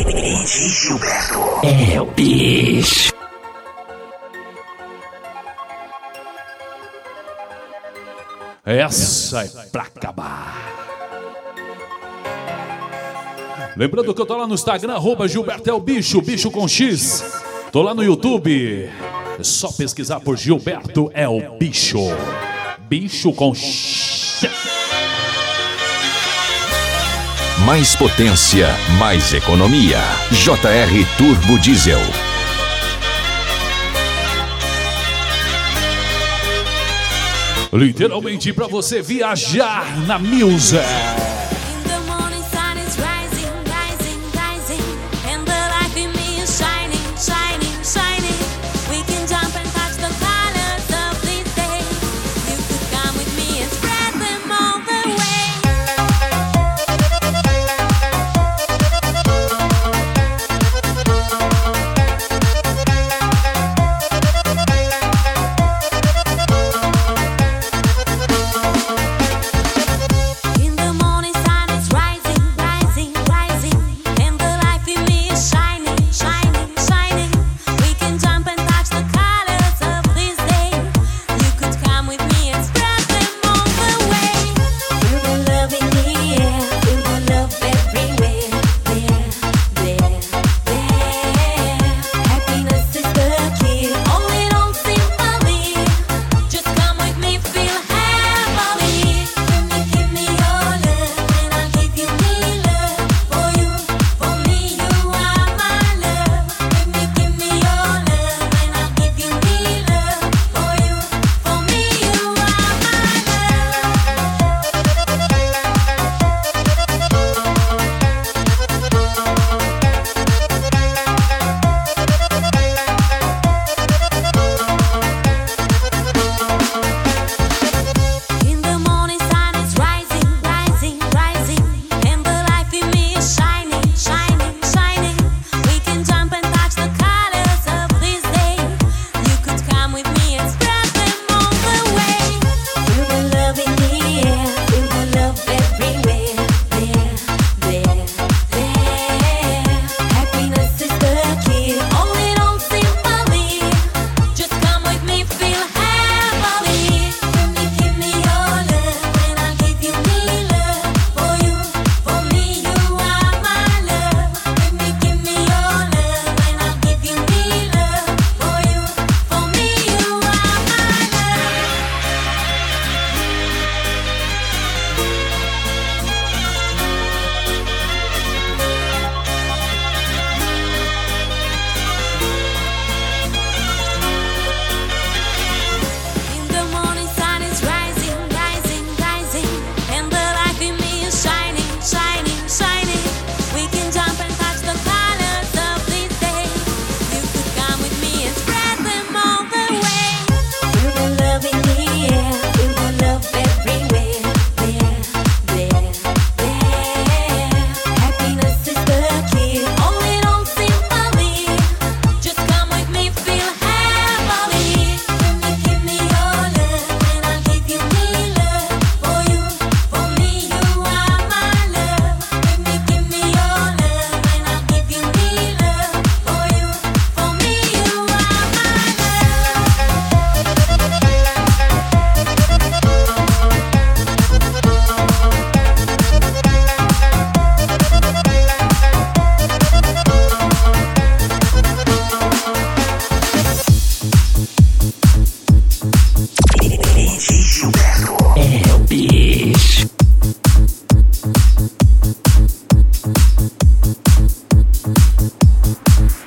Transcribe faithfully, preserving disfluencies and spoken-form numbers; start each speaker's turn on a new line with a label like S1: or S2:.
S1: D J Gilberto é o bicho.
S2: Essa é pra acabar. Lembrando que eu tô lá no Instagram, arroba Gilberto é o bicho, bicho com X. Tô lá no YouTube. É só pesquisar por Gilberto é o bicho. Bicho com X.
S3: Mais potência, mais economia. J R Turbo Diesel.
S2: Literalmente pra você viajar na music.